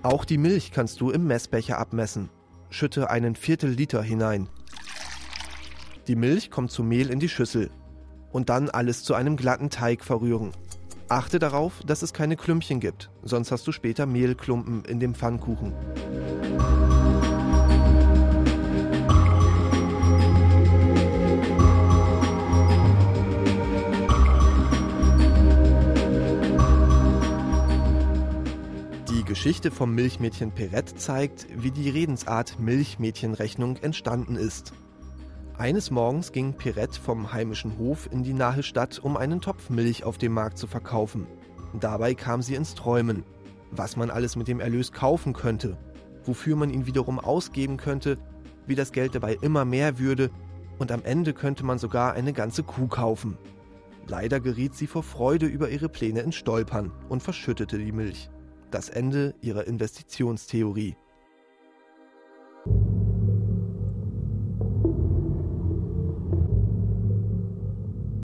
Auch die Milch kannst du im Messbecher abmessen. Schütte einen Viertel-Liter hinein. Die Milch kommt zu Mehl in die Schüssel. Und dann alles zu einem glatten Teig verrühren. Achte darauf, dass es keine Klümpchen gibt, sonst hast du später Mehlklumpen in dem Pfannkuchen. Die Geschichte vom Milchmädchen Perette zeigt, wie die Redensart Milchmädchenrechnung entstanden ist. Eines Morgens ging Perette vom heimischen Hof in die nahe Stadt, um einen Topf Milch auf dem Markt zu verkaufen. Dabei kam sie ins Träumen, was man alles mit dem Erlös kaufen könnte, wofür man ihn wiederum ausgeben könnte, wie das Geld dabei immer mehr würde und am Ende könnte man sogar eine ganze Kuh kaufen. Leider geriet sie vor Freude über ihre Pläne ins Stolpern und verschüttete die Milch. Das Ende ihrer Investitionstheorie.